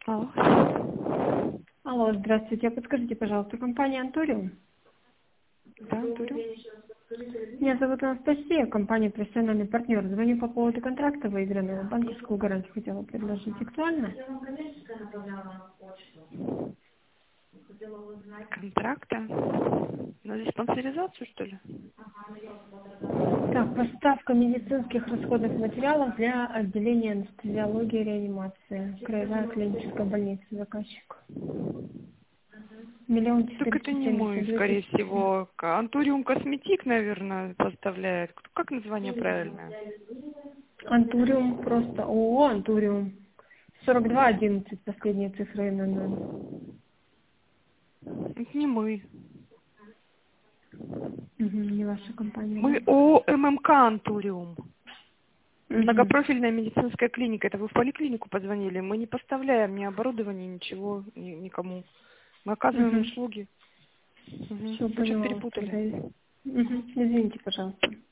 Алло. Алло, здравствуйте. Подскажите, пожалуйста, компания «Антуриум»? Да, Антуриум. Меня зовут Анастасия, компания «Профессиональный партнер». Звоню по поводу контракта выигранного. Банковскую гарантию хотела предложить. Актуально? Контракта? На диспансеризацию, что ли? Так, поставка медицинских расходных материалов для отделения анестезиологии и реанимации. Краевая клиническая больница, заказчик. Миллион Так это не мы, 472 скорее тысячи. всего. Антуриум Косметик, наверное, поставляет. Как название правильное? «Антуриум» просто. ООО «Антуриум». 4211, последние цифры ННН. Это не мы. Не ваша компания, Мы да? ООО ММК Антуриум. Мгм. Многопрофильная медицинская клиника. Это вы в поликлинику позвонили. Мы не поставляем ни оборудование, ничего никому. Мы оказываем Угу. услуги. Мгм. Все, Вы что-то поняла вас перепутали. тогда. Извините, пожалуйста.